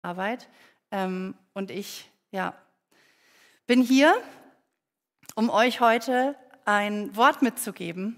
Arbeit. Und ich bin hier, um euch heute ein Wort mitzugeben.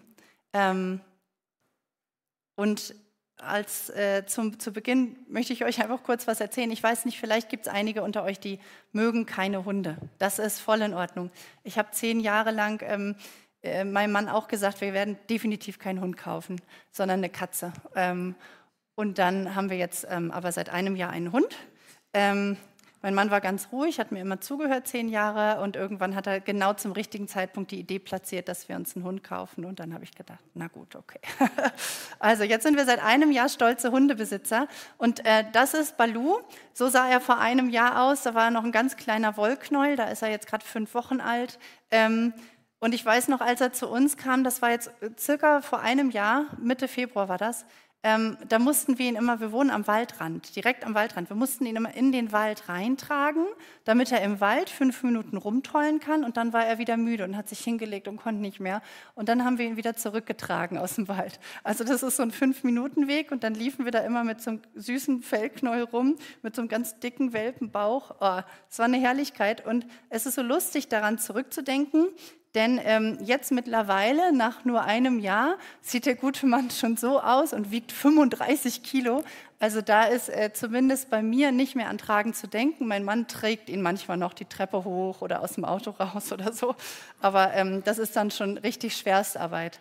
Und zu Beginn möchte ich euch einfach kurz was erzählen. Ich weiß nicht, vielleicht gibt es einige unter euch, die mögen keine Hunde. Das ist voll in Ordnung. Ich habe 10 Jahre lang meinem Mann auch gesagt, wir werden definitiv keinen Hund kaufen, sondern eine Katze. Und dann haben wir jetzt aber seit einem Jahr einen Hund. Mein Mann war ganz ruhig, hat mir immer zugehört 10 Jahre und irgendwann hat er genau zum richtigen Zeitpunkt die Idee platziert, dass wir uns einen Hund kaufen und dann habe ich gedacht, na gut, okay. Also jetzt sind wir seit einem Jahr stolze Hundebesitzer und das ist Baloo, so sah er vor einem Jahr aus, da war er noch ein ganz kleiner Wollknäuel, da ist er jetzt gerade 5 Wochen alt und ich weiß noch, als er zu uns kam, das war jetzt circa vor einem Jahr, Mitte Februar war das, da mussten wir ihn immer, wir wohnen am Waldrand, direkt am Waldrand, wir mussten ihn immer in den Wald reintragen, damit er im Wald 5 Minuten rumtollen kann und dann war er wieder müde und hat sich hingelegt und konnte nicht mehr und dann haben wir ihn wieder zurückgetragen aus dem Wald. Also das ist so ein 5-Minuten-Weg und dann liefen wir da immer mit so einem süßen Fellknäuel rum, mit so einem ganz dicken Welpenbauch. Oh, es war eine Herrlichkeit und es ist so lustig, daran zurückzudenken, denn jetzt mittlerweile, nach nur einem Jahr, sieht der gute Mann schon so aus und wiegt 35 Kilo. Also da ist zumindest bei mir nicht mehr an Tragen zu denken. Mein Mann trägt ihn manchmal noch die Treppe hoch oder aus dem Auto raus oder so. Aber das ist dann schon richtig Schwerstarbeit.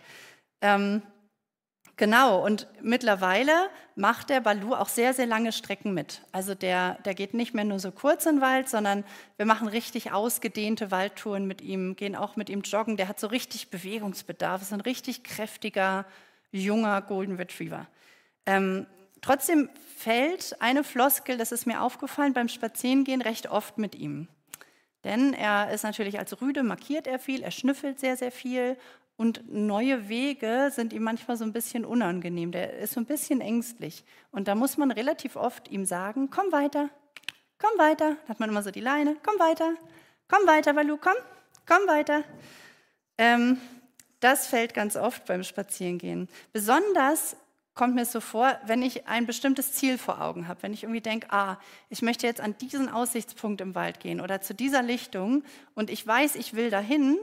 Genau, und mittlerweile macht der Baloo auch sehr, sehr lange Strecken mit. Also der geht nicht mehr nur so kurz in den Wald, sondern wir machen richtig ausgedehnte Waldtouren mit ihm, gehen auch mit ihm joggen. Der hat so richtig Bewegungsbedarf, ist ein richtig kräftiger, junger Golden Retriever. Trotzdem fällt eine Floskel, das ist mir aufgefallen, beim Spazierengehen recht oft mit ihm. Denn er ist natürlich als Rüde, markiert er viel, er schnüffelt sehr, sehr viel. Und neue Wege sind ihm manchmal so ein bisschen unangenehm. Der ist so ein bisschen ängstlich. Und da muss man relativ oft ihm sagen, komm weiter, komm weiter. Da hat man immer so die Leine, komm weiter, Baloo, komm weiter. Das fällt ganz oft beim Spazierengehen. Besonders kommt mir es so vor, wenn ich ein bestimmtes Ziel vor Augen habe. Wenn ich irgendwie denke, ich möchte jetzt an diesen Aussichtspunkt im Wald gehen oder zu dieser Lichtung und ich weiß, ich will dahin,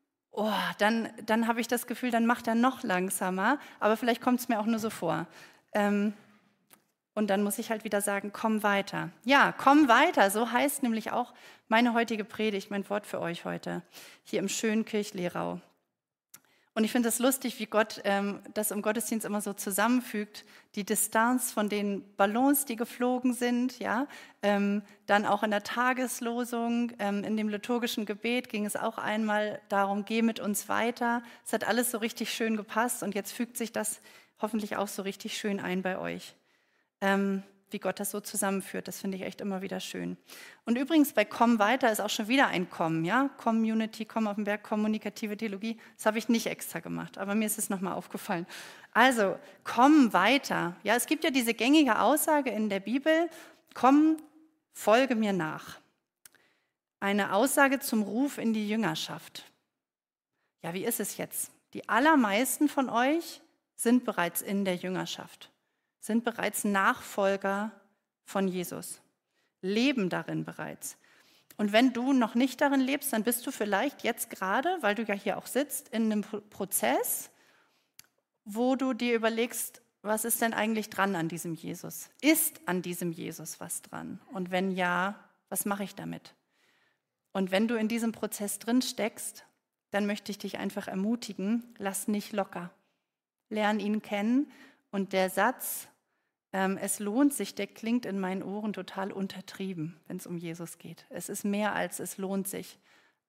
dann habe ich das Gefühl, dann macht er noch langsamer, aber vielleicht kommt es mir auch nur so vor. Und dann muss ich halt wieder sagen, komm weiter. Ja, komm weiter, so heißt nämlich auch meine heutige Predigt, mein Wort für euch heute, hier im schönen Kirchlehrau. Und ich finde es lustig, wie Gott das im Gottesdienst immer so zusammenfügt, die Distanz von den Ballons, die geflogen sind, ja, dann auch in der Tageslosung, in dem liturgischen Gebet ging es auch einmal darum, geh mit uns weiter. Es hat alles so richtig schön gepasst und jetzt fügt sich das hoffentlich auch so richtig schön ein bei euch. Wie Gott das so zusammenführt, das finde ich echt immer wieder schön. Und übrigens bei Komm weiter ist auch schon wieder ein Komm, ja, Community, Komm auf den Berg, kommunikative Theologie, das habe ich nicht extra gemacht, aber mir ist es nochmal aufgefallen. Also, komm weiter. Ja, es gibt ja diese gängige Aussage in der Bibel, komm, folge mir nach. Eine Aussage zum Ruf in die Jüngerschaft. Ja, wie ist es jetzt? Die allermeisten von euch sind bereits in der Jüngerschaft. Sind bereits Nachfolger von Jesus, leben darin bereits. Und wenn du noch nicht darin lebst, dann bist du vielleicht jetzt gerade, weil du ja hier auch sitzt, in einem Prozess, wo du dir überlegst, was ist denn eigentlich dran an diesem Jesus? Ist an diesem Jesus was dran? Und wenn ja, was mache ich damit? Und wenn du in diesem Prozess drin steckst, dann möchte ich dich einfach ermutigen, lass nicht locker. Lern ihn kennen. Und der Satz, es lohnt sich, der klingt in meinen Ohren total untertrieben, wenn es um Jesus geht. Es ist mehr als es lohnt sich.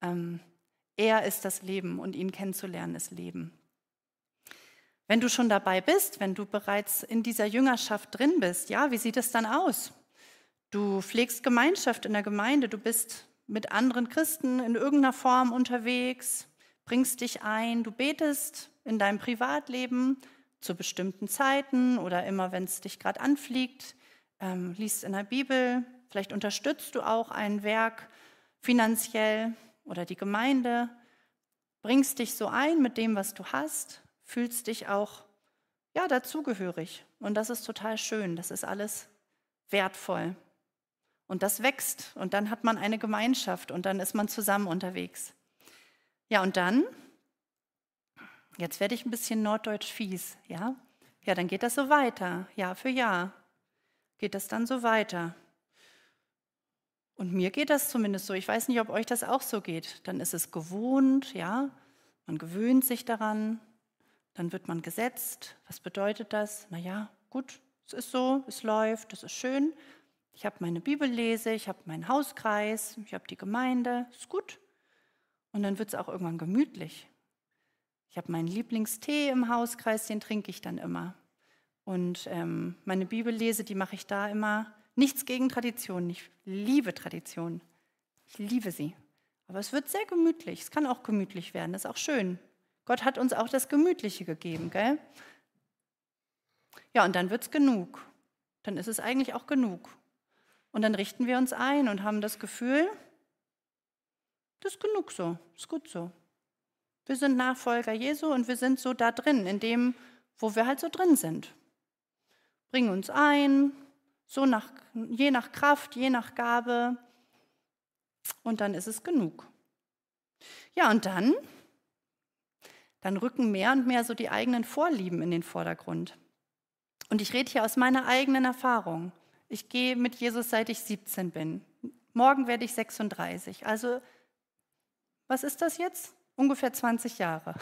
Er ist das Leben und ihn kennenzulernen ist Leben. Wenn du schon dabei bist, wenn du bereits in dieser Jüngerschaft drin bist, ja, wie sieht es dann aus? Du pflegst Gemeinschaft in der Gemeinde, du bist mit anderen Christen in irgendeiner Form unterwegs, bringst dich ein, du betest in deinem Privatleben, zu bestimmten Zeiten oder immer, wenn es dich gerade anfliegt, liest in der Bibel, vielleicht unterstützt du auch ein Werk finanziell oder die Gemeinde, bringst dich so ein mit dem, was du hast, fühlst dich auch dazugehörig und das ist total schön, das ist alles wertvoll. Und das wächst und dann hat man eine Gemeinschaft und dann ist man zusammen unterwegs. Ja, und dann, jetzt werde ich ein bisschen norddeutsch fies, ja? Ja, dann geht das so weiter, Jahr für Jahr geht das dann so weiter. Und mir geht das zumindest so. Ich weiß nicht, ob euch das auch so geht. Dann ist es gewohnt, ja? Man gewöhnt sich daran, dann wird man gesetzt. Was bedeutet das? Naja, gut, es ist so, es läuft, es ist schön. Ich habe meine Bibellese, ich habe meinen Hauskreis, ich habe die Gemeinde, ist gut. Und dann wird es auch irgendwann gemütlich. Ich habe meinen Lieblingstee im Hauskreis, den trinke ich dann immer. Und meine Bibellese, die mache ich da immer. Nichts gegen Tradition, ich liebe Tradition. Ich liebe sie. Aber es wird sehr gemütlich, es kann auch gemütlich werden, das ist auch schön. Gott hat uns auch das Gemütliche gegeben, gell? Ja, und dann wird es genug. Dann ist es eigentlich auch genug. Und dann richten wir uns ein und haben das Gefühl, das ist genug so, ist gut so. Wir sind Nachfolger Jesu und wir sind so da drin, in dem, wo wir halt so drin sind. Bringen uns ein, so je nach Kraft, je nach Gabe und dann ist es genug. Ja, und dann rücken mehr und mehr so die eigenen Vorlieben in den Vordergrund. Und ich rede hier aus meiner eigenen Erfahrung. Ich gehe mit Jesus, seit ich 17 bin. Morgen werde ich 36. Also, was ist das jetzt? Ungefähr 20 Jahre.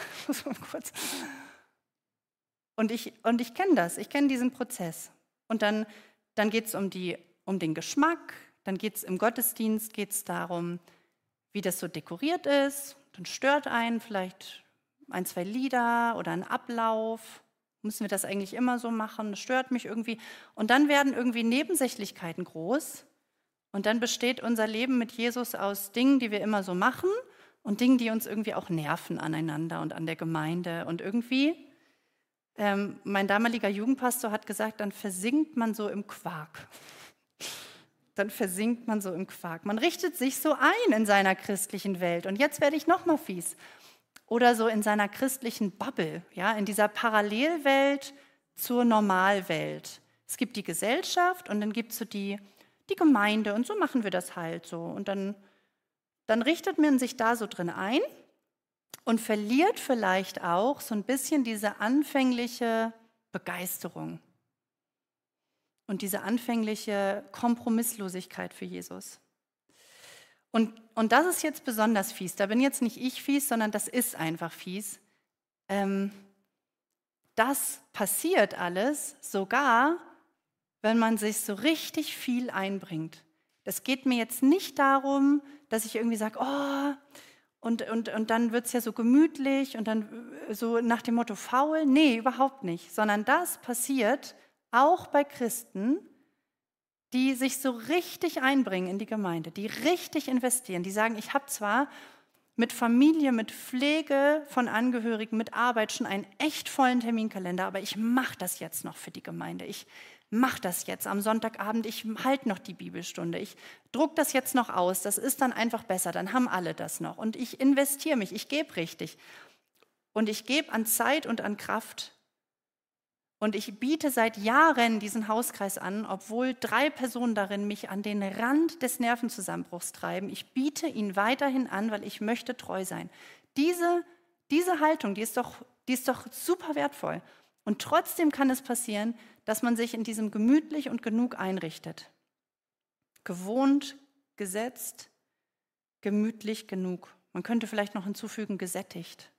Und ich kenne das, ich kenne diesen Prozess. Und dann geht es um den Geschmack, dann geht es im Gottesdienst geht's darum, wie das so dekoriert ist. Dann stört einen vielleicht 1, 2 Lieder oder ein Ablauf. Müssen wir das eigentlich immer so machen? Das stört mich irgendwie. Und dann werden irgendwie Nebensächlichkeiten groß. Und dann besteht unser Leben mit Jesus aus Dingen, die wir immer so machen und Dingen, die uns irgendwie auch nerven aneinander und an der Gemeinde. Und irgendwie, mein damaliger Jugendpastor hat gesagt, dann versinkt man so im Quark. Dann versinkt man so im Quark. Man richtet sich so ein in seiner christlichen Welt. Und jetzt werde ich noch mal fies. Oder so in seiner christlichen Bubble, ja, in dieser Parallelwelt zur Normalwelt. Es gibt die Gesellschaft und dann gibt es so die Gemeinde und so machen wir das halt so. Und dann richtet man sich da so drin ein und verliert vielleicht auch so ein bisschen diese anfängliche Begeisterung und diese anfängliche Kompromisslosigkeit für Jesus. Und das ist jetzt besonders fies. Da bin jetzt nicht ich fies, sondern das ist einfach fies. Das passiert alles sogar, wenn man sich so richtig viel einbringt. Das geht mir jetzt nicht darum, dass ich irgendwie sage, oh, und dann wird es ja so gemütlich und dann so nach dem Motto faul. Nee, überhaupt nicht. Sondern das passiert auch bei Christen, die sich so richtig einbringen in die Gemeinde, die richtig investieren, die sagen, ich habe zwar mit Familie, mit Pflege von Angehörigen, mit Arbeit schon einen echt vollen Terminkalender, aber ich mache das jetzt noch für die Gemeinde. Ich mache das jetzt am Sonntagabend, ich halte noch die Bibelstunde, ich drucke das jetzt noch aus, das ist dann einfach besser, dann haben alle das noch. Und ich investiere mich, ich gebe richtig. Und ich gebe an Zeit und an Kraft. Und ich biete seit Jahren diesen Hauskreis an, obwohl 3 Personen darin mich an den Rand des Nervenzusammenbruchs treiben. Ich biete ihn weiterhin an, weil ich möchte treu sein. Diese Haltung, die ist doch super wertvoll. Und trotzdem kann es passieren, dass man sich in diesem gemütlich und genug einrichtet. Gewohnt, gesetzt, gemütlich genug. Man könnte vielleicht noch hinzufügen, gesättigt.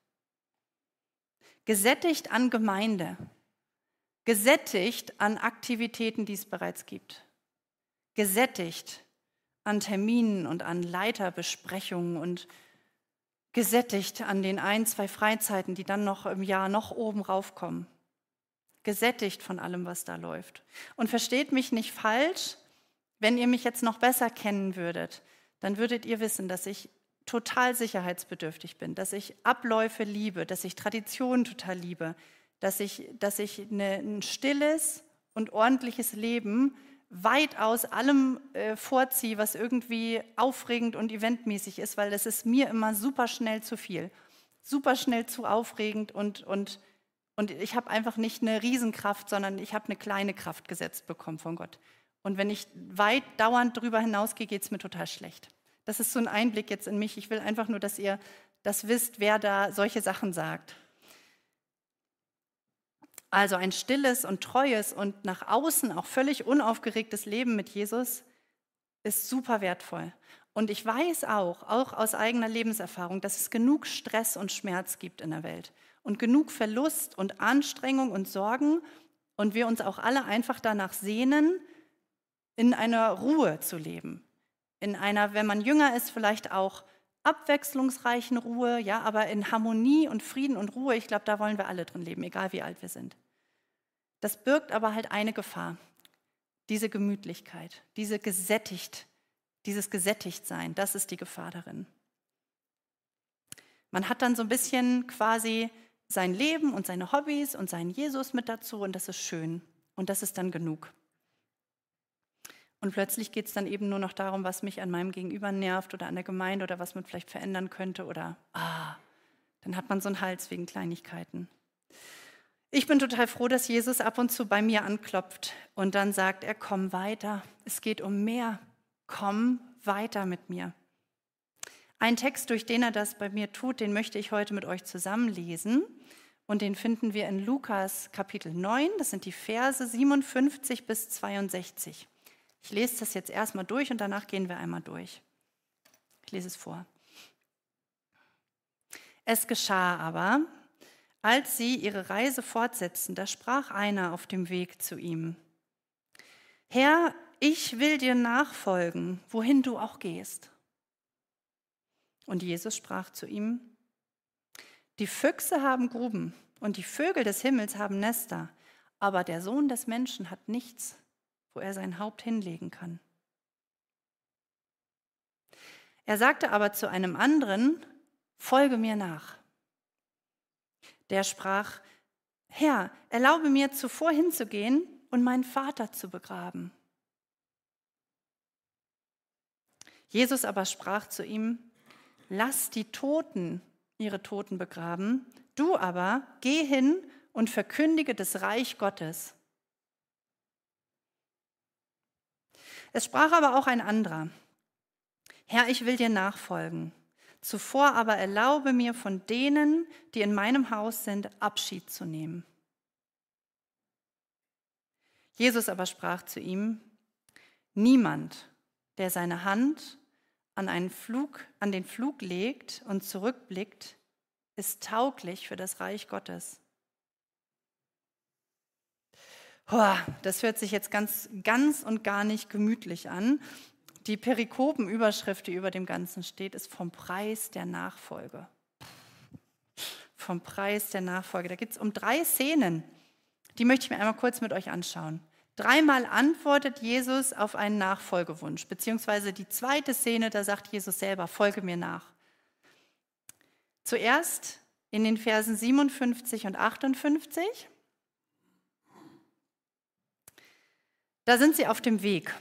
Gesättigt an Gemeinde. Gesättigt an Aktivitäten, die es bereits gibt. Gesättigt an Terminen und an Leiterbesprechungen und gesättigt an den 1, 2 Freizeiten, die dann noch im Jahr noch oben raufkommen. Gesättigt von allem, was da läuft. Und versteht mich nicht falsch, wenn ihr mich jetzt noch besser kennen würdet, dann würdet ihr wissen, dass ich total sicherheitsbedürftig bin, dass ich Abläufe liebe, dass ich Traditionen total liebe, dass ich ein stilles und ordentliches Leben weitaus allem vorziehe, was irgendwie aufregend und eventmäßig ist, weil das ist mir immer super schnell zu viel, super schnell zu aufregend und ich habe einfach nicht eine Riesenkraft, sondern ich habe eine kleine Kraft gesetzt bekommen von Gott. Und wenn ich weit dauernd darüber hinausgehe, geht es mir total schlecht. Das ist so ein Einblick jetzt in mich. Ich will einfach nur, dass ihr das wisst, wer da solche Sachen sagt. Also ein stilles und treues und nach außen auch völlig unaufgeregtes Leben mit Jesus ist super wertvoll. Und ich weiß auch aus eigener Lebenserfahrung, dass es genug Stress und Schmerz gibt in der Welt und genug Verlust und Anstrengung und Sorgen und wir uns auch alle einfach danach sehnen, in einer Ruhe zu leben. In einer, wenn man jünger ist, vielleicht auch abwechslungsreichen Ruhe, ja, aber in Harmonie und Frieden und Ruhe, ich glaube, da wollen wir alle drin leben, egal wie alt wir sind. Das birgt aber halt eine Gefahr, diese Gemütlichkeit, dieses Gesättigtsein, das ist die Gefahr darin. Man hat dann so ein bisschen quasi sein Leben und seine Hobbys und seinen Jesus mit dazu und das ist schön und das ist dann genug. Und plötzlich geht es dann eben nur noch darum, was mich an meinem Gegenüber nervt oder an der Gemeinde oder was man vielleicht verändern könnte oder dann hat man so einen Hals wegen Kleinigkeiten. Ich bin total froh, dass Jesus ab und zu bei mir anklopft und dann sagt er, komm weiter, es geht um mehr, komm weiter mit mir. Ein Text, durch den er das bei mir tut, den möchte ich heute mit euch zusammenlesen und den finden wir in Lukas Kapitel 9, das sind die Verse 57 bis 62. Ich lese das jetzt erstmal durch und danach gehen wir einmal durch. Ich lese es vor. Es geschah aber, als sie ihre Reise fortsetzten, da sprach einer auf dem Weg zu ihm: Herr, ich will dir nachfolgen, wohin du auch gehst. Und Jesus sprach zu ihm: Die Füchse haben Gruben und die Vögel des Himmels haben Nester, aber der Sohn des Menschen hat nichts, wo er sein Haupt hinlegen kann. Er sagte aber zu einem anderen: Folge mir nach. Der sprach: Herr, erlaube mir, zuvor hinzugehen und meinen Vater zu begraben. Jesus aber sprach zu ihm: Lass die Toten ihre Toten begraben, du aber geh hin und verkündige das Reich Gottes. Es sprach aber auch ein anderer: Herr, ich will dir nachfolgen. Zuvor aber erlaube mir, von denen, die in meinem Haus sind, Abschied zu nehmen. Jesus aber sprach zu ihm: Niemand, der seine Hand an den Pflug legt und zurückblickt, ist tauglich für das Reich Gottes. Das hört sich jetzt ganz und gar nicht gemütlich an. Die Perikopenüberschrift, die über dem Ganzen steht, ist vom Preis der Nachfolge. Vom Preis der Nachfolge. Da geht es um 3 Szenen. Die möchte ich mir einmal kurz mit euch anschauen. 3-mal antwortet Jesus auf einen Nachfolgewunsch, beziehungsweise die zweite Szene, da sagt Jesus selber: Folge mir nach. Zuerst in den Versen 57 und 58. Da sind sie auf dem Weg.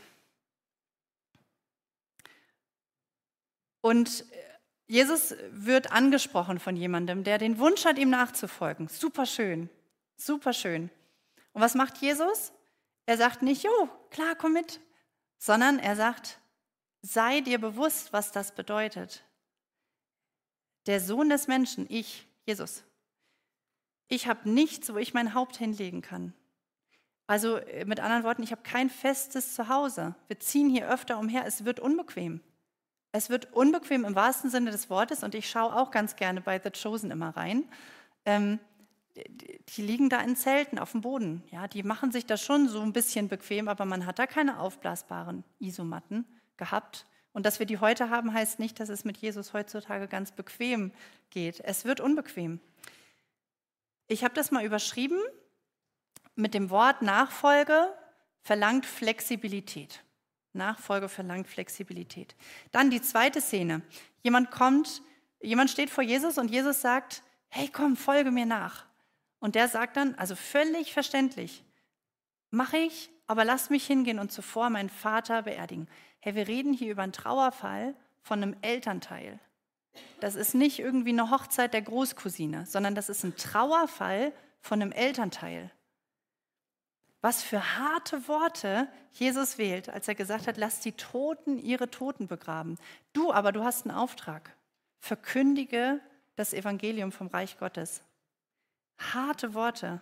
Und Jesus wird angesprochen von jemandem, der den Wunsch hat, ihm nachzufolgen. Super schön, super schön. Und was macht Jesus? Er sagt nicht: Jo, klar, komm mit, sondern er sagt: Sei dir bewusst, was das bedeutet. Der Sohn des Menschen, ich, Jesus, ich habe nichts, wo ich mein Haupt hinlegen kann. Also mit anderen Worten, ich habe kein festes Zuhause. Wir ziehen hier öfter umher, es wird unbequem. Es wird unbequem im wahrsten Sinne des Wortes und ich schaue auch ganz gerne bei The Chosen immer rein. Die liegen da in Zelten auf dem Boden. Ja, die machen sich da schon so ein bisschen bequem, aber man hat da keine aufblasbaren Isomatten gehabt. Und dass wir die heute haben, heißt nicht, dass es mit Jesus heutzutage ganz bequem geht. Es wird unbequem. Ich habe das mal überschrieben mit dem Wort Nachfolge verlangt Flexibilität. Nachfolge verlangt Flexibilität. Dann die zweite Szene. Jemand steht vor Jesus und Jesus sagt: Hey, komm, folge mir nach. Und der sagt dann, also völlig verständlich: Mache ich, aber lass mich hingehen und zuvor meinen Vater beerdigen. Hey, wir reden hier über einen Trauerfall von einem Elternteil. Das ist nicht irgendwie eine Hochzeit der Großcousine, sondern das ist ein Trauerfall von einem Elternteil. was für harte Worte Jesus wählt, als er gesagt hat, lasst die Toten ihre Toten begraben. Du hast einen Auftrag. Verkündige das Evangelium vom Reich Gottes. Harte Worte.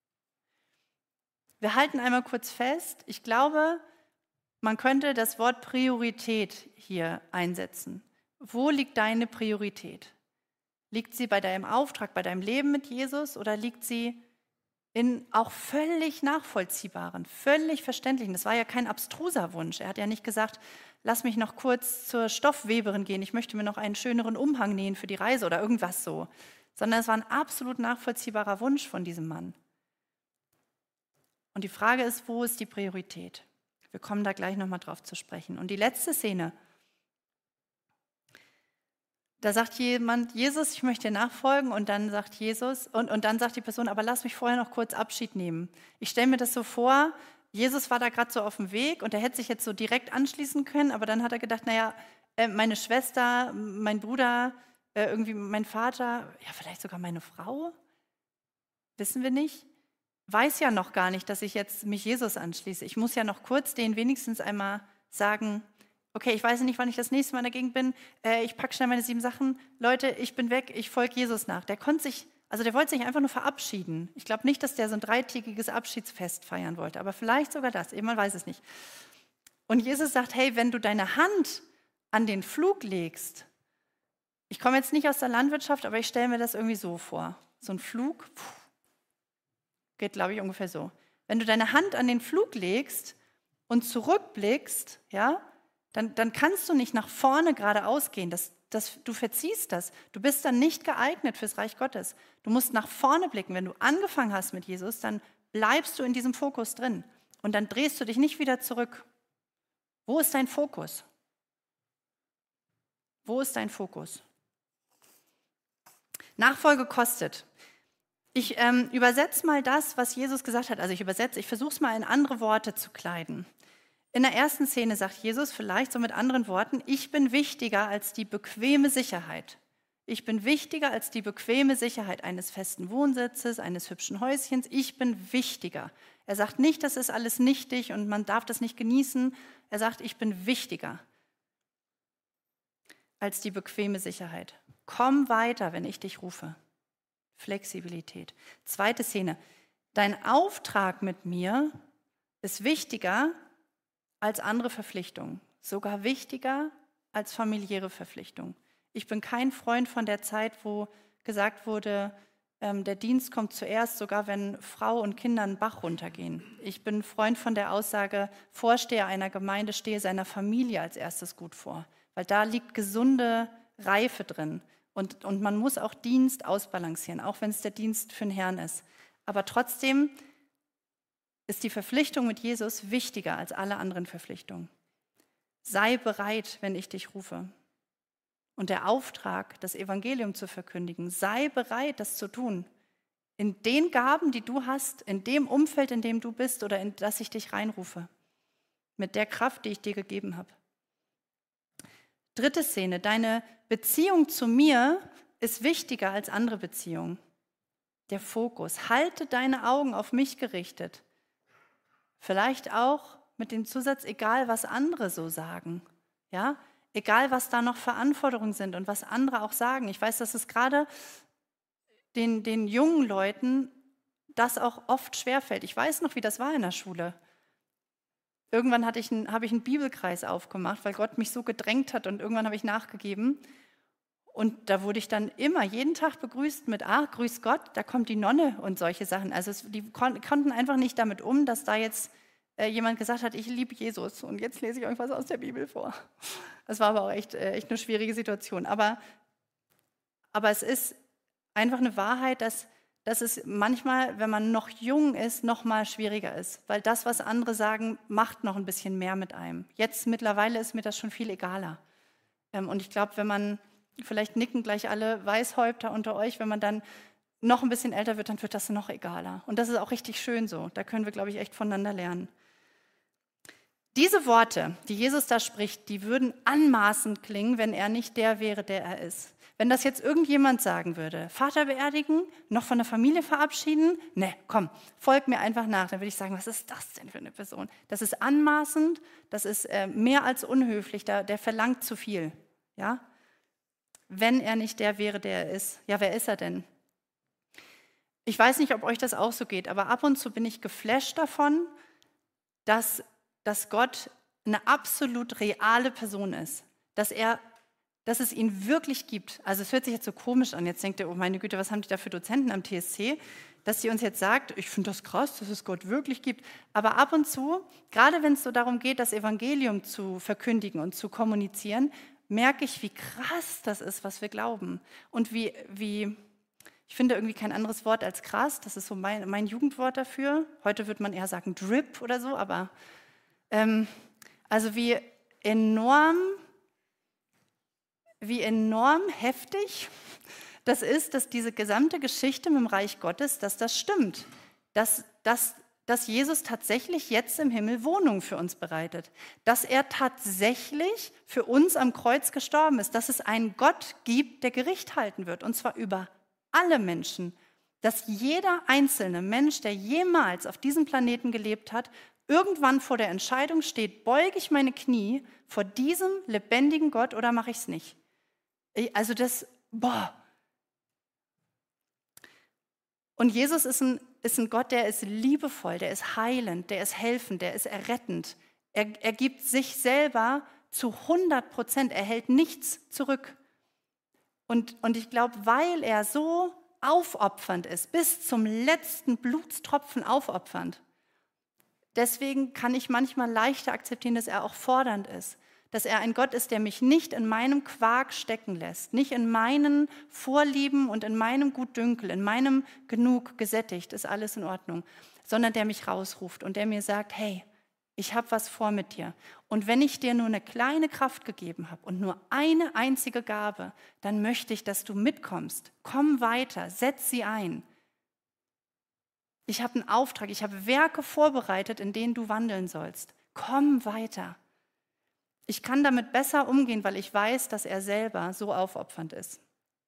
Wir halten einmal kurz fest. Ich glaube, man könnte das Wort Priorität hier einsetzen. Wo liegt deine Priorität? Liegt sie bei deinem Auftrag, bei deinem Leben mit Jesus oder liegt sie in auch völlig nachvollziehbaren, völlig verständlichen? Das war ja kein abstruser Wunsch. Er hat ja nicht gesagt, lass mich noch kurz zur Stoffweberin gehen, ich möchte mir noch einen schöneren Umhang nähen für die Reise oder irgendwas so. Sondern es war ein absolut nachvollziehbarer Wunsch von diesem Mann. Und die Frage ist, wo ist die Priorität? Wir kommen da gleich nochmal drauf zu sprechen. Und die letzte Szene, da sagt jemand, Jesus, ich möchte dir nachfolgen, und dann sagt Jesus, und dann sagt die Person, aber lass mich vorher noch kurz Abschied nehmen. Ich stelle mir das so vor, Jesus war da gerade so auf dem Weg und er hätte sich jetzt so direkt anschließen können, aber dann hat er gedacht, naja, meine Schwester, mein Bruder, irgendwie mein Vater, ja vielleicht sogar meine Frau, wissen wir nicht, weiß ja noch gar nicht, dass ich jetzt mich Jesus anschließe. Ich muss ja noch kurz denen wenigstens einmal sagen, okay, ich weiß nicht, wann ich das nächste Mal in der Gegend bin, ich packe schnell meine 7 Sachen, Leute, ich bin weg, ich folge Jesus nach. Der wollte sich einfach nur verabschieden. Ich glaube nicht, dass der so ein 3-tägiges Abschiedsfest feiern wollte, aber vielleicht sogar das, man weiß es nicht. Und Jesus sagt, hey, wenn du deine Hand an den Pflug legst, ich komme jetzt nicht aus der Landwirtschaft, aber ich stelle mir das irgendwie so vor. So ein Pflug, geht, glaube ich, ungefähr so. Wenn du deine Hand an den Pflug legst und zurückblickst, ja, dann kannst du nicht nach vorne geradeaus gehen. Du verziehst das. Du bist dann nicht geeignet fürs Reich Gottes. Du musst nach vorne blicken. Wenn du angefangen hast mit Jesus, dann bleibst du in diesem Fokus drin. Und dann drehst du dich nicht wieder zurück. Wo ist dein Fokus? Wo ist dein Fokus? Nachfolge kostet. Ich übersetze mal das, was Jesus gesagt hat. Also ich versuche es mal in andere Worte zu kleiden. In der ersten Szene sagt Jesus vielleicht so mit anderen Worten, ich bin wichtiger als die bequeme Sicherheit. Ich bin wichtiger als die bequeme Sicherheit eines festen Wohnsitzes, eines hübschen Häuschens. Ich bin wichtiger. Er sagt nicht, das ist alles nichtig und man darf das nicht genießen. Er sagt, ich bin wichtiger als die bequeme Sicherheit. Komm weiter, wenn ich dich rufe. Flexibilität. Zweite Szene. Dein Auftrag mit mir ist wichtiger als andere Verpflichtungen, sogar wichtiger als familiäre Verpflichtungen. Ich bin kein Freund von der Zeit, wo gesagt wurde, der Dienst kommt zuerst, sogar wenn Frau und Kinder einen Bach runtergehen. Ich bin ein Freund von der Aussage, Vorsteher einer Gemeinde stehe seiner Familie als erstes gut vor, weil da liegt gesunde Reife drin. Und man muss auch Dienst ausbalancieren, auch wenn es der Dienst für den Herrn ist. Aber trotzdem ist die Verpflichtung mit Jesus wichtiger als alle anderen Verpflichtungen. Sei bereit, wenn ich dich rufe. Und der Auftrag, das Evangelium zu verkündigen, sei bereit, das zu tun. In den Gaben, die du hast, in dem Umfeld, in dem du bist oder in das ich dich reinrufe. Mit der Kraft, die ich dir gegeben habe. Dritte Szene, deine Beziehung zu mir ist wichtiger als andere Beziehungen. Der Fokus. Halte deine Augen auf mich gerichtet. Vielleicht auch mit dem Zusatz, egal was andere so sagen. Ja? Egal was da noch für Anforderungen sind und was andere auch sagen. Ich weiß, dass es gerade den jungen Leuten das auch oft schwerfällt. Ich weiß noch, wie das war in der Schule. Irgendwann habe ich einen Bibelkreis aufgemacht, weil Gott mich so gedrängt hat und irgendwann habe ich nachgegeben. Und da wurde ich dann immer, jeden Tag begrüßt mit, grüß Gott, da kommt die Nonne und solche Sachen. Also die konnten einfach nicht damit dass da jetzt jemand gesagt hat, ich liebe Jesus und jetzt lese ich euch was aus der Bibel vor. Das war aber auch echt eine schwierige Situation. Aber es ist einfach eine Wahrheit, dass es manchmal, wenn man noch jung ist, noch mal schwieriger ist. Weil das, was andere sagen, macht noch ein bisschen mehr mit einem. Jetzt mittlerweile ist mir das schon viel egaler. Und ich glaube, wenn man, vielleicht nicken gleich alle Weißhäupter unter euch, wenn man dann noch ein bisschen älter wird, dann wird das noch egaler. Und das ist auch richtig schön so. Da können wir, glaube ich, echt voneinander lernen. Diese Worte, die Jesus da spricht, die würden anmaßend klingen, wenn er nicht der wäre, der er ist. Wenn das jetzt irgendjemand sagen würde, Vater beerdigen, noch von der Familie verabschieden, ne, komm, folg mir einfach nach. Dann würde ich sagen, was ist das denn für eine Person? Das ist anmaßend, das ist mehr als unhöflich, der verlangt zu viel. Ja? Wenn er nicht der wäre, der er ist. Ja, wer ist er denn? Ich weiß nicht, ob euch das auch so geht, aber ab und zu bin ich geflasht davon, dass Gott eine absolut reale Person ist. Dass es ihn wirklich gibt. Also es hört sich jetzt so komisch an. Jetzt denkt ihr, oh meine Güte, was haben die da für Dozenten am TSC? Dass sie uns jetzt sagt, ich finde das krass, dass es Gott wirklich gibt. Aber ab und zu, gerade wenn es so darum geht, das Evangelium zu verkündigen und zu kommunizieren, merke ich, wie krass das ist, was wir glauben. Und wie ich finde irgendwie kein anderes Wort als krass, das ist so mein Jugendwort dafür. Heute würde man eher sagen Drip oder so, aber also wie enorm heftig das ist, dass diese gesamte Geschichte mit dem Reich Gottes, dass das stimmt, dass Jesus tatsächlich jetzt im Himmel Wohnung für uns bereitet, dass er tatsächlich für uns am Kreuz gestorben ist, dass es einen Gott gibt, der Gericht halten wird, und zwar über alle Menschen, dass jeder einzelne Mensch, der jemals auf diesem Planeten gelebt hat, irgendwann vor der Entscheidung steht, beuge ich meine Knie vor diesem lebendigen Gott oder mache ich es nicht? Also Und Jesus ist ein Gott, der ist liebevoll, der ist heilend, der ist helfend, der ist errettend. Er gibt sich selber zu 100%, er hält nichts zurück. Und ich glaube, weil er so aufopfernd ist, bis zum letzten Blutstropfen aufopfernd, deswegen kann ich manchmal leichter akzeptieren, dass er auch fordernd ist. Dass er ein Gott ist, der mich nicht in meinem Quark stecken lässt, nicht in meinen Vorlieben und in meinem Gutdünkel, in meinem Genug gesättigt, ist alles in Ordnung, sondern der mich rausruft und der mir sagt, hey, ich habe was vor mit dir. Und wenn ich dir nur eine kleine Kraft gegeben habe und nur eine einzige Gabe, dann möchte ich, dass du mitkommst. Komm weiter, setz sie ein. Ich habe einen Auftrag, ich habe Werke vorbereitet, in denen du wandeln sollst. Komm weiter. Ich kann damit besser umgehen, weil ich weiß, dass er selber so aufopfernd ist.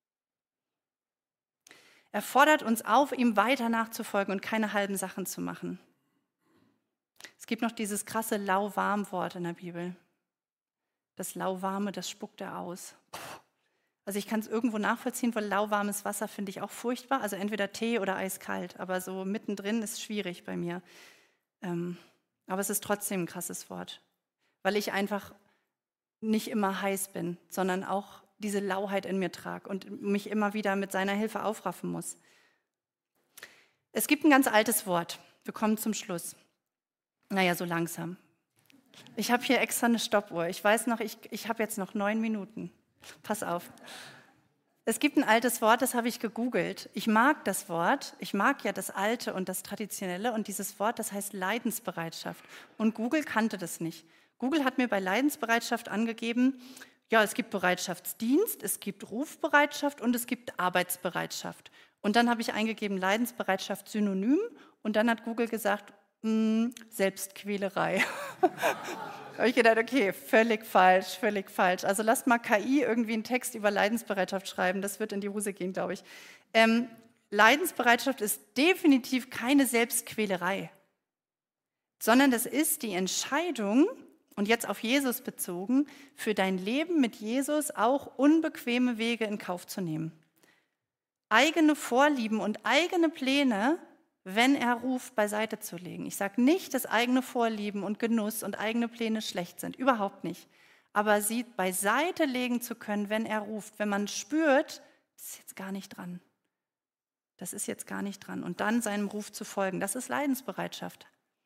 Er fordert uns auf, ihm weiter nachzufolgen und keine halben Sachen zu machen. Es gibt noch dieses krasse Lauwarm-Wort in der Bibel. Das Lauwarme, das spuckt er aus. Also ich kann es irgendwo nachvollziehen, weil lauwarmes Wasser finde ich auch furchtbar. Also entweder Tee oder eiskalt, aber so mittendrin ist schwierig bei mir. Aber es ist trotzdem ein krasses Wort, weil ich einfach nicht immer heiß bin, sondern auch diese Lauheit in mir trage und mich immer wieder mit seiner Hilfe aufraffen muss. Es gibt ein ganz altes Wort. Wir kommen zum Schluss. Naja, so langsam. Ich habe hier extra eine Stoppuhr. Ich weiß noch, ich habe jetzt noch 9 Minuten. Pass auf. Es gibt ein altes Wort, das habe ich gegoogelt. Ich mag das Wort. Ich mag ja das Alte und das Traditionelle. Und dieses Wort, das heißt Leidensbereitschaft. Und Google kannte das nicht. Google hat mir bei Leidensbereitschaft angegeben, ja, es gibt Bereitschaftsdienst, es gibt Rufbereitschaft und es gibt Arbeitsbereitschaft. Und dann habe ich eingegeben Leidensbereitschaft synonym und dann hat Google gesagt, Selbstquälerei. Da habe ich gedacht, okay, völlig falsch, völlig falsch. Also lasst mal KI irgendwie einen Text über Leidensbereitschaft schreiben, das wird in die Hose gehen, glaube ich. Leidensbereitschaft ist definitiv keine Selbstquälerei, sondern das ist die Entscheidung, und jetzt auf Jesus bezogen, für dein Leben mit Jesus auch unbequeme Wege in Kauf zu nehmen. Eigene Vorlieben und eigene Pläne, wenn er ruft, beiseite zu legen. Ich sage nicht, dass eigene Vorlieben und Genuss und eigene Pläne schlecht sind, überhaupt nicht. Aber sie beiseite legen zu können, wenn er ruft, wenn man spürt, das ist jetzt gar nicht dran. Das ist jetzt gar nicht dran. Und dann seinem Ruf zu folgen, das ist Leidensbereitschaft.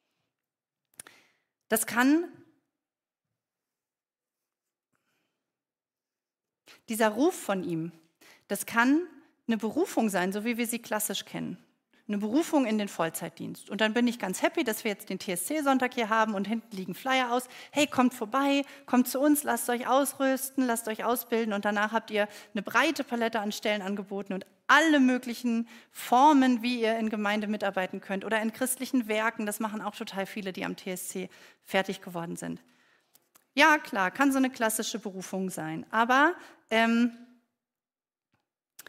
Das kann dieser Ruf von ihm, das kann eine Berufung sein, so wie wir sie klassisch kennen. Eine Berufung in den Vollzeitdienst. Und dann bin ich ganz happy, dass wir jetzt den TSC-Sonntag hier haben und hinten liegen Flyer aus. Hey, kommt vorbei, kommt zu uns, lasst euch ausrüsten, lasst euch ausbilden und danach habt ihr eine breite Palette an Stellen angeboten und alle möglichen Formen, wie ihr in Gemeinde mitarbeiten könnt oder in christlichen Werken. Das machen auch total viele, die am TSC fertig geworden sind. Ja, klar, kann so eine klassische Berufung sein. Aber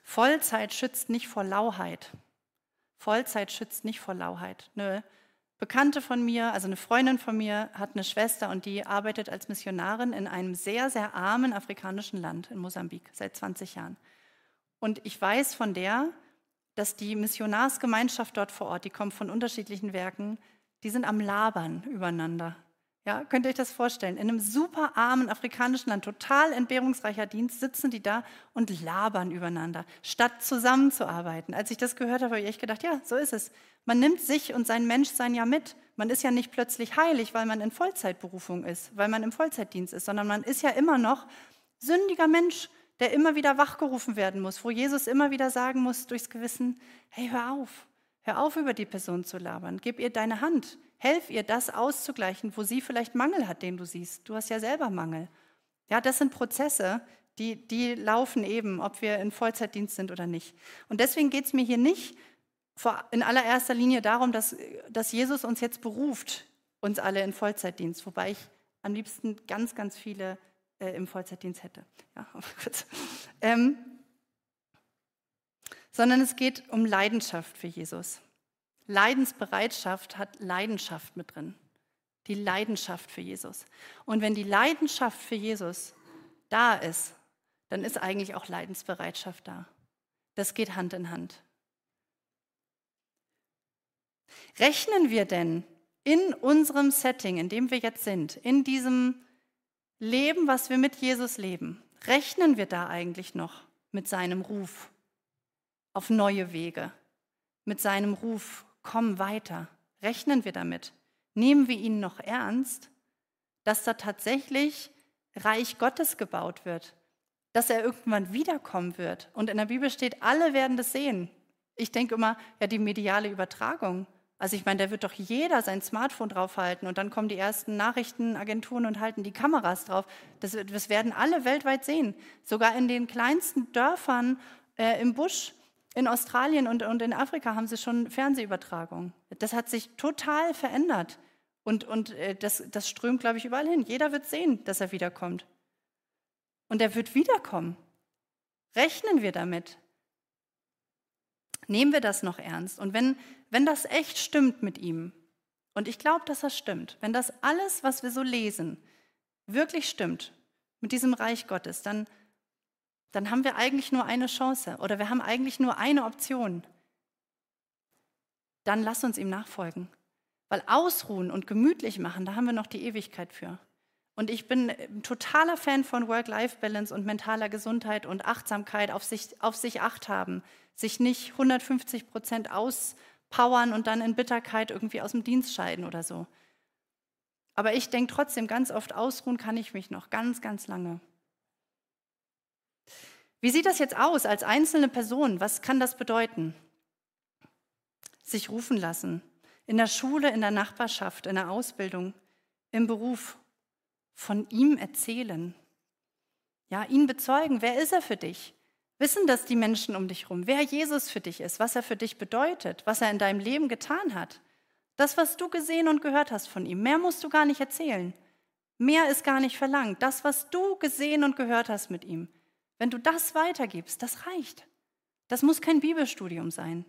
Vollzeit schützt nicht vor Lauheit. Vollzeit schützt nicht vor Lauheit. Eine Bekannte von mir, also eine Freundin von mir, hat eine Schwester und die arbeitet als Missionarin in einem sehr, sehr armen afrikanischen Land, in Mosambik, seit 20 Jahren. Und ich weiß von der, dass die Missionarsgemeinschaft dort vor Ort, die kommt von unterschiedlichen Werken, die sind am Labern übereinander. Ja, könnt ihr euch das vorstellen? In einem super armen afrikanischen Land, total entbehrungsreicher Dienst, sitzen die da und labern übereinander, statt zusammenzuarbeiten. Als ich das gehört habe, habe ich echt gedacht, ja, so ist es. Man nimmt sich und sein Menschsein ja mit. Man ist ja nicht plötzlich heilig, weil man in Vollzeitberufung ist, weil man im Vollzeitdienst ist, sondern man ist ja immer noch sündiger Mensch, der immer wieder wachgerufen werden muss, wo Jesus immer wieder sagen muss durchs Gewissen, hey, hör auf über die Person zu labern, gib ihr deine Hand, helf ihr, das auszugleichen, wo sie vielleicht Mangel hat, den du siehst. Du hast ja selber Mangel. Ja, das sind Prozesse, die laufen eben, ob wir in Vollzeitdienst sind oder nicht. Und deswegen geht es mir hier nicht in allererster Linie darum, dass Jesus uns jetzt beruft, uns alle in Vollzeitdienst, wobei ich am liebsten ganz, ganz viele im Vollzeitdienst hätte. Ja, kurz. Sondern es geht um Leidenschaft für Jesus. Leidensbereitschaft hat Leidenschaft mit drin. Die Leidenschaft für Jesus. Und wenn die Leidenschaft für Jesus da ist, dann ist eigentlich auch Leidensbereitschaft da. Das geht Hand in Hand. Rechnen wir denn in unserem Setting, in dem wir jetzt sind, in diesem Leben, was wir mit Jesus leben, rechnen wir da eigentlich noch mit seinem Ruf auf neue Wege, mit seinem Ruf, komm weiter? Rechnen wir damit? Nehmen wir ihn noch ernst, dass da tatsächlich Reich Gottes gebaut wird, dass er irgendwann wiederkommen wird? Und in der Bibel steht, alle werden das sehen. Ich denke immer, ja, die mediale Übertragung. Also ich meine, da wird doch jeder sein Smartphone draufhalten und dann kommen die ersten Nachrichtenagenturen und halten die Kameras drauf. Das werden alle weltweit sehen. Sogar in den kleinsten Dörfern im Busch in Australien und in Afrika haben sie schon Fernsehübertragung. Das hat sich total verändert. Und das strömt, glaube ich, überall hin. Jeder wird sehen, dass er wiederkommt. Und er wird wiederkommen. Rechnen wir damit? Nehmen wir das noch ernst? Und wenn das echt stimmt mit ihm, und ich glaube, dass das stimmt, wenn das alles, was wir so lesen, wirklich stimmt mit diesem Reich Gottes, dann haben wir eigentlich nur eine Chance oder wir haben eigentlich nur eine Option. Dann lass uns ihm nachfolgen. Weil ausruhen und gemütlich machen, da haben wir noch die Ewigkeit für. Und ich bin ein totaler Fan von Work-Life-Balance und mentaler Gesundheit und Achtsamkeit, auf sich Acht haben, sich nicht 150% auspowern und dann in Bitterkeit irgendwie aus dem Dienst scheiden oder so. Aber ich denke trotzdem, ganz oft ausruhen kann ich mich noch ganz, ganz lange. Wie sieht das jetzt aus als einzelne Person? Was kann das bedeuten? Sich rufen lassen. In der Schule, in der Nachbarschaft, in der Ausbildung, im Beruf. Von ihm erzählen. Ja, ihn bezeugen. Wer ist er für dich? Wissen das die Menschen um dich herum? Wer Jesus für dich ist, was er für dich bedeutet, was er in deinem Leben getan hat. Das, was du gesehen und gehört hast von ihm. Mehr musst du gar nicht erzählen. Mehr ist gar nicht verlangt. Das, was du gesehen und gehört hast mit ihm. Wenn du das weitergibst, das reicht. Das muss kein Bibelstudium sein.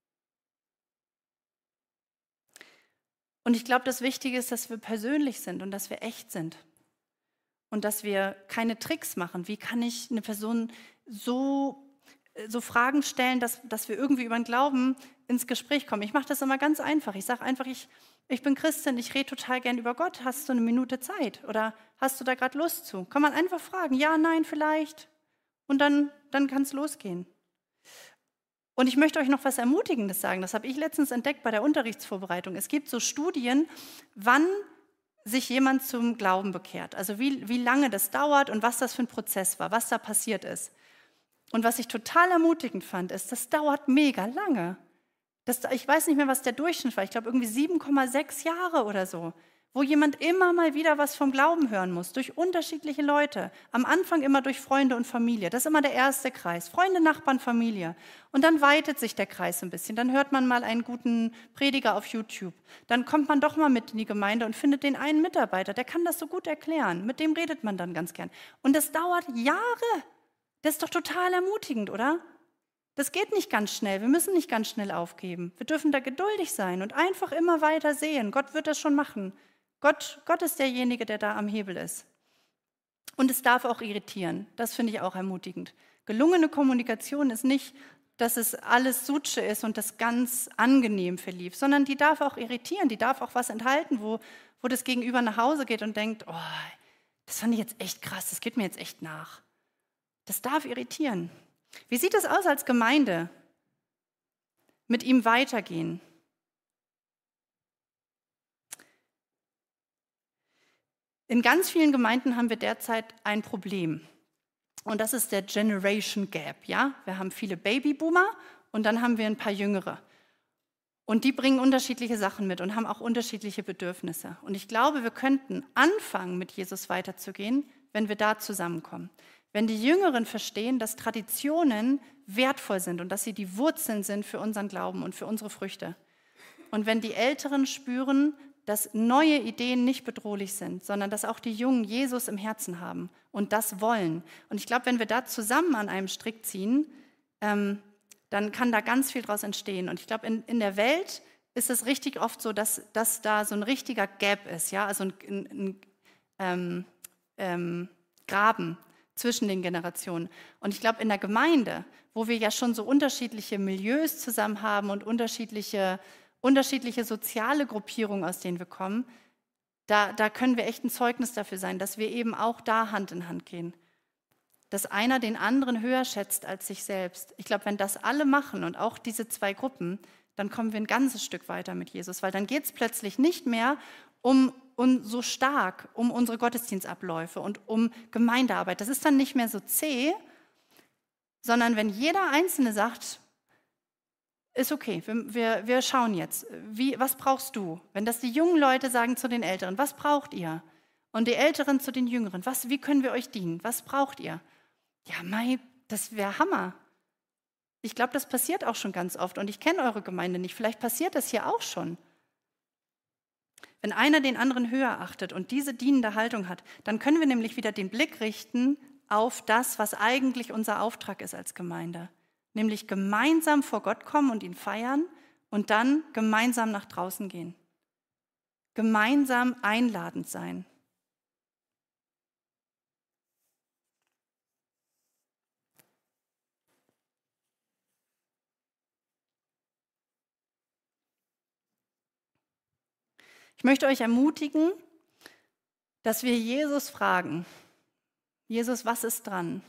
Und ich glaube, das Wichtige ist, dass wir persönlich sind und dass wir echt sind. Und dass wir keine Tricks machen. Wie kann ich eine Person so Fragen stellen, dass wir irgendwie über den Glauben ins Gespräch kommen? Ich mache das immer ganz einfach. Ich sage einfach, ich bin Christin, ich rede total gern über Gott. Hast du eine Minute Zeit? Oder hast du da gerade Lust zu? Kann man einfach fragen, ja, nein, vielleicht. Und dann kann es losgehen. Und ich möchte euch noch was Ermutigendes sagen. Das habe ich letztens entdeckt bei der Unterrichtsvorbereitung. Es gibt so Studien, wann sich jemand zum Glauben bekehrt. Also wie lange das dauert und was das für ein Prozess war, was da passiert ist. Und was ich total ermutigend fand, ist, das dauert mega lange. Ich weiß nicht mehr, was der Durchschnitt war. Ich glaube irgendwie 7,6 Jahre oder so. Wo jemand immer mal wieder was vom Glauben hören muss, durch unterschiedliche Leute. Am Anfang immer durch Freunde und Familie. Das ist immer der erste Kreis. Freunde, Nachbarn, Familie. Und dann weitet sich der Kreis ein bisschen. Dann hört man mal einen guten Prediger auf YouTube. Dann kommt man doch mal mit in die Gemeinde und findet den einen Mitarbeiter, der kann das so gut erklären. Mit dem redet man dann ganz gern. Und das dauert Jahre. Das ist doch total ermutigend, oder? Das geht nicht ganz schnell. Wir müssen nicht ganz schnell aufgeben. Wir dürfen da geduldig sein und einfach immer weiter sehen. Gott wird das schon machen. Gott ist derjenige, der da am Hebel ist. Und es darf auch irritieren. Das finde ich auch ermutigend. Gelungene Kommunikation ist nicht, dass es alles Sutsche ist und das ganz angenehm verlief, sondern die darf auch irritieren. Die darf auch was enthalten, wo das Gegenüber nach Hause geht und denkt, oh, das fand ich jetzt echt krass, das geht mir jetzt echt nach. Das darf irritieren. Wie sieht es aus als Gemeinde? Mit ihm weitergehen. In ganz vielen Gemeinden haben wir derzeit ein Problem. Und das ist der Generation Gap. Ja? Wir haben viele Babyboomer und dann haben wir ein paar Jüngere. Und die bringen unterschiedliche Sachen mit und haben auch unterschiedliche Bedürfnisse. Und ich glaube, wir könnten anfangen, mit Jesus weiterzugehen, wenn wir da zusammenkommen. Wenn die Jüngeren verstehen, dass Traditionen wertvoll sind und dass sie die Wurzeln sind für unseren Glauben und für unsere Früchte. Und wenn die Älteren spüren, dass neue Ideen nicht bedrohlich sind, sondern dass auch die Jungen Jesus im Herzen haben und das wollen. Und ich glaube, wenn wir da zusammen an einem Strick ziehen, dann kann da ganz viel draus entstehen. Und ich glaube, in der Welt ist es richtig oft so, dass da so ein richtiger Gap ist, ja, also ein Graben zwischen den Generationen. Und ich glaube, in der Gemeinde, wo wir ja schon so unterschiedliche Milieus zusammen haben und unterschiedliche soziale Gruppierungen, aus denen wir kommen, da können wir echt ein Zeugnis dafür sein, dass wir eben auch da Hand in Hand gehen. Dass einer den anderen höher schätzt als sich selbst. Ich glaube, wenn das alle machen und auch diese zwei Gruppen, dann kommen wir ein ganzes Stück weiter mit Jesus, weil dann geht es plötzlich nicht mehr um so stark um unsere Gottesdienstabläufe und um Gemeindearbeit. Das ist dann nicht mehr so zäh, sondern wenn jeder Einzelne sagt, ist okay, wir schauen jetzt, was brauchst du? Wenn das die jungen Leute sagen zu den Älteren, was braucht ihr? Und die Älteren zu den Jüngeren, wie können wir euch dienen? Was braucht ihr? Ja, das wäre Hammer. Ich glaube, das passiert auch schon ganz oft und ich kenne eure Gemeinde nicht. Vielleicht passiert das hier auch schon. Wenn einer den anderen höher achtet und diese dienende Haltung hat, dann können wir nämlich wieder den Blick richten auf das, was eigentlich unser Auftrag ist als Gemeinde. Nämlich gemeinsam vor Gott kommen und ihn feiern und dann gemeinsam nach draußen gehen. Gemeinsam einladend sein. Ich möchte euch ermutigen, dass wir Jesus fragen, Jesus, was ist dran?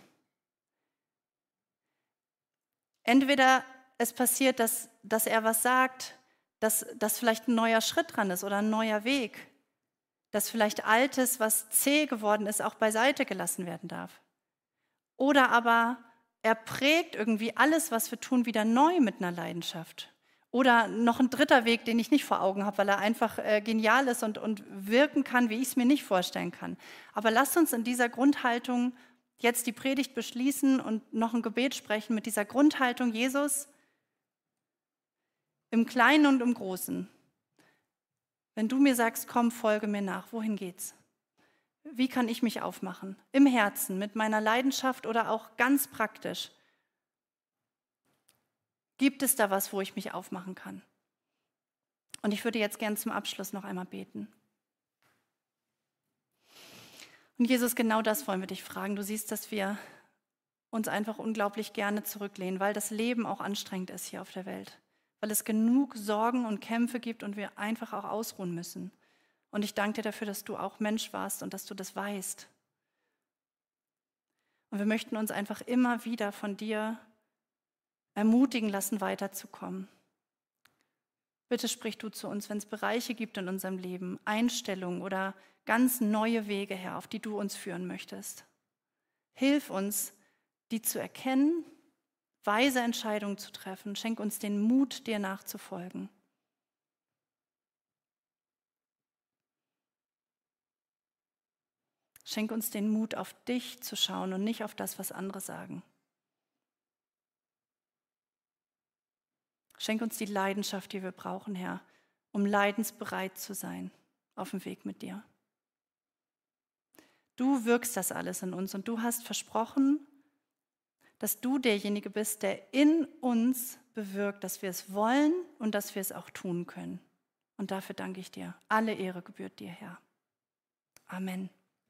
Entweder es passiert, dass er was sagt, dass vielleicht ein neuer Schritt dran ist oder ein neuer Weg, dass vielleicht Altes, was zäh geworden ist, auch beiseite gelassen werden darf. Oder aber er prägt irgendwie alles, was wir tun, wieder neu mit einer Leidenschaft. Oder noch ein dritter Weg, den ich nicht vor Augen habe, weil er einfach genial ist und wirken kann, wie ich es mir nicht vorstellen kann. Aber lasst uns in dieser Grundhaltung jetzt die Predigt beschließen und noch ein Gebet sprechen mit dieser Grundhaltung, Jesus, im Kleinen und im Großen. Wenn du mir sagst, komm, folge mir nach, wohin geht's? Wie kann ich mich aufmachen? Im Herzen, mit meiner Leidenschaft oder auch ganz praktisch. Gibt es da was, wo ich mich aufmachen kann? Und ich würde jetzt gern zum Abschluss noch einmal beten. Und Jesus, genau das wollen wir dich fragen. Du siehst, dass wir uns einfach unglaublich gerne zurücklehnen, weil das Leben auch anstrengend ist hier auf der Welt. Weil es genug Sorgen und Kämpfe gibt und wir einfach auch ausruhen müssen. Und ich danke dir dafür, dass du auch Mensch warst und dass du das weißt. Und wir möchten uns einfach immer wieder von dir ermutigen lassen, weiterzukommen. Bitte sprich du zu uns, wenn es Bereiche gibt in unserem Leben, Einstellungen oder ganz neue Wege, Herr, auf die du uns führen möchtest. Hilf uns, die zu erkennen, weise Entscheidungen zu treffen. Schenk uns den Mut, dir nachzufolgen. Schenk uns den Mut, auf dich zu schauen und nicht auf das, was andere sagen. Schenk uns die Leidenschaft, die wir brauchen, Herr, um leidensbereit zu sein auf dem Weg mit dir. Du wirkst das alles in uns und du hast versprochen, dass du derjenige bist, der in uns bewirkt, dass wir es wollen und dass wir es auch tun können. Und dafür danke ich dir. Alle Ehre gebührt dir, Herr. Amen.